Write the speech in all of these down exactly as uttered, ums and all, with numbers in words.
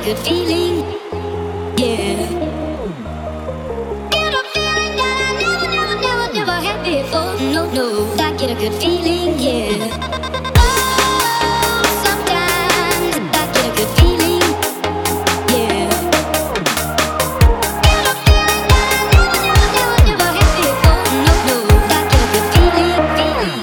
good feeling, yeah. Get a feeling that I never, never, never, never had before. No, no, I get a good feeling, yeah. Oh, sometimes I get a good feeling, yeah. Get a feeling that I never, never, never, never had before. No, no, I get a good feeling, feeling.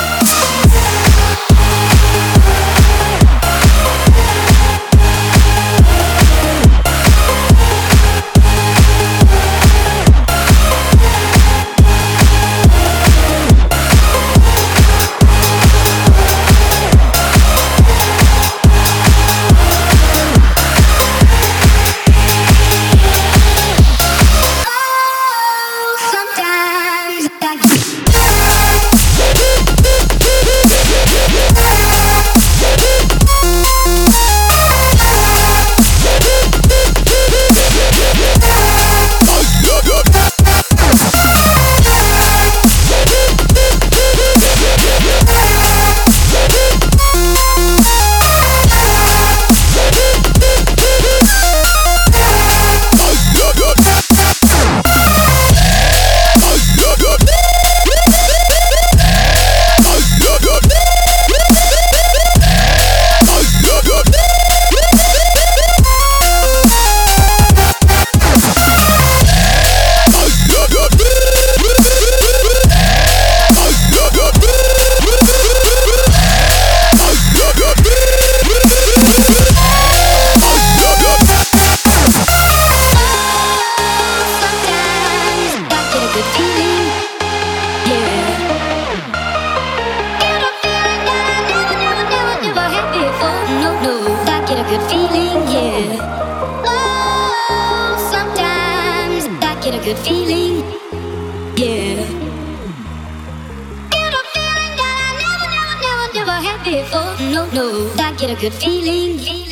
Good feeling, yeah. Oh, sometimes I get a good feeling, yeah. Get a feeling that I never, never, never, never had before. No, no, I get a good feeling.